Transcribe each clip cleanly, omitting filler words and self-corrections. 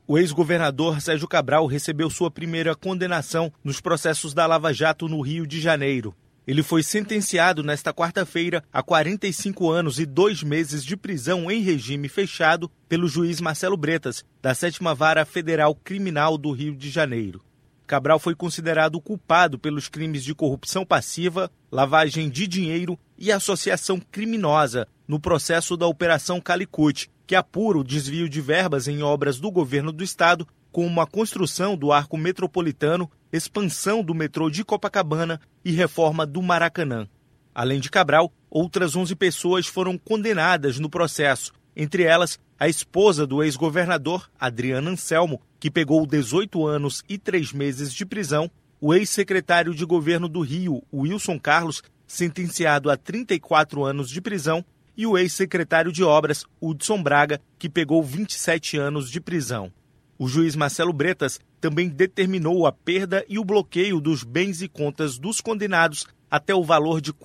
O ex-governador Sérgio Cabral recebeu sua primeira condenação nos processos da Lava Jato no Rio de Janeiro. Ele foi sentenciado nesta quarta-feira a 45 anos e 2 meses de prisão em regime fechado pelo juiz Marcelo Bretas, da 7ª Vara Federal Criminal do Rio de Janeiro. Cabral foi considerado culpado pelos crimes de corrupção passiva, lavagem de dinheiro e associação criminosa no processo da Operação Calicut, que apura o desvio de verbas em obras do governo do estado, como a construção do arco metropolitano, expansão do metrô de Copacabana e reforma do Maracanã. Além de Cabral, outras 11 pessoas foram condenadas no processo, entre elas a esposa do ex-governador, Adriana Anselmo, que pegou 18 anos e 3 meses de prisão, o ex-secretário de governo do Rio, Wilson Carlos, sentenciado a 34 anos de prisão, e o ex-secretário de Obras, Hudson Braga, que pegou 27 anos de prisão. O juiz Marcelo Bretas também determinou a perda e o bloqueio dos bens e contas dos condenados até o valor de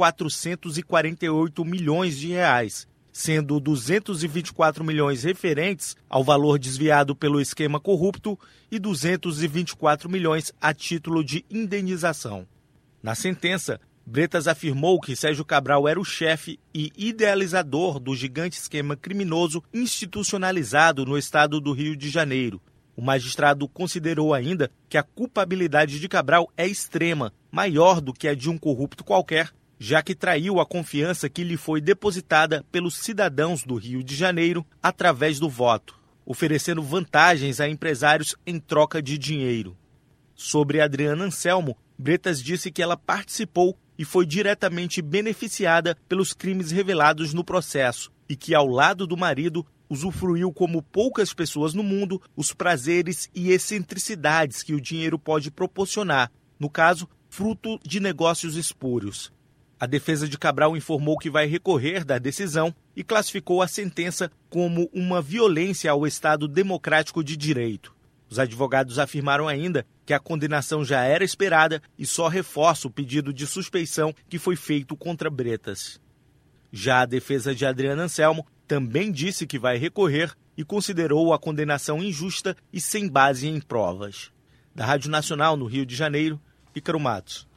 448 milhões de reais, sendo 224 milhões referentes ao valor desviado pelo esquema corrupto e 224 milhões a título de indenização. Na sentença, Bretas afirmou que Sérgio Cabral era o chefe e idealizador do gigante esquema criminoso institucionalizado no estado do Rio de Janeiro. O magistrado considerou ainda que a culpabilidade de Cabral é extrema, maior do que a de um corrupto qualquer, já que traiu a confiança que lhe foi depositada pelos cidadãos do Rio de Janeiro através do voto, oferecendo vantagens a empresários em troca de dinheiro. Sobre Adriana Anselmo, Bretas disse que ela participou e foi diretamente beneficiada pelos crimes revelados no processo e que, ao lado do marido, usufruiu como poucas pessoas no mundo os prazeres e excentricidades que o dinheiro pode proporcionar, no caso, fruto de negócios espúrios. A defesa de Cabral informou que vai recorrer da decisão e classificou a sentença como uma violência ao Estado democrático de direito. Os advogados afirmaram ainda que a condenação já era esperada e só reforça o pedido de suspeição que foi feito contra Bretas. Já a defesa de Adriana Anselmo também disse que vai recorrer e considerou a condenação injusta e sem base em provas. Da Rádio Nacional, no Rio de Janeiro, Ícaro Matos.